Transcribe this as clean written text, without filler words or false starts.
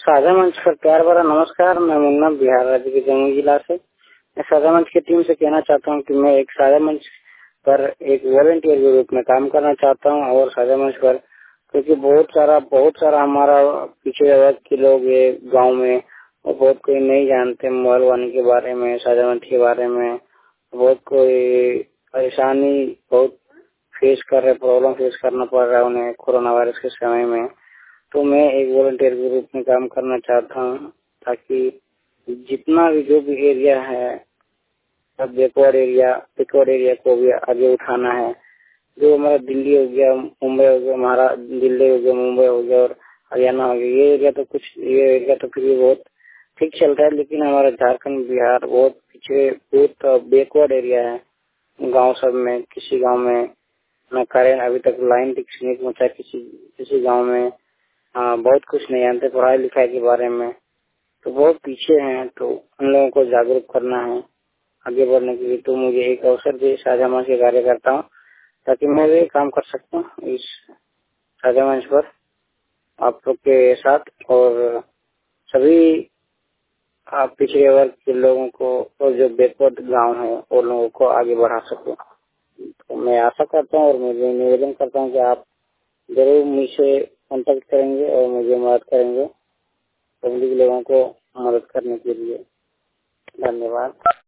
साझा मंच पर प्यार भरा नमस्कार। मैं मुन्ना बिहार राज्य के जमुई जिला से। मैं साझा मंच की टीम से कहना चाहता हूं कि मैं एक साझा मंच पर एक वॉलंटियर के रूप में काम करना चाहता हूं और साझा मंच पर क्योंकि बहुत सारा हमारा पिछड़े वर्ग के लोग ये गांव में और बहुत कोई नहीं जानते मोबाइल वाणी के बारे में, साझा मंच के बारे में। बहुत कोई परेशानी बहुत फेस कर रहे, प्रॉब्लम फेस करना पड़ रहा है उन्हें कोरोना वायरस के समय में। तो मैं एक वॉलंटियर के रूप में काम करना चाहता हूँ ताकि जितना भी जो भी एरिया है, सब बैकवर्ड एरिया को भी आगे उठाना है। जो हमारा दिल्ली हो गया, मुंबई हो गया, हमारा दिल्ली हो गया, मुंबई हो गया और हरियाणा हो गया, ये एरिया तो फिर भी बहुत ठीक चल रहा है। लेकिन हमारा झारखंड, बिहार बहुत पिछड़े, बहुत बैकवर्ड एरिया है। गाँव सब में किसी गाँव में न करें, अभी तक लाइन तक नहीं पहुँचा किसी गाँव में। बहुत कुछ नहीं जानते पढ़ाई लिखाई के बारे में, तो बहुत पीछे हैं। तो उन लोगों को जागरूक करना है आगे बढ़ने के लिए। तो मुझे एक अवसर दे, साझा मंच के कार्य करता हूँ ताकि मैं भी काम कर सकता हूँ इस साझा मंच पर आप लोग के साथ और सभी आप पिछड़े वर्ग के लोगों को और जो बैकवर्ड गाँव है और लोगों को आगे बढ़ा सकूँ। तो मैं आशा करता हूँ और मुझे निवेदन करता हूँ कि आप जरूर मुझसे कांटेक्ट करेंगे और मुझे मदद करेंगे पब्लिक लोगों को मदद करने के लिए। धन्यवाद।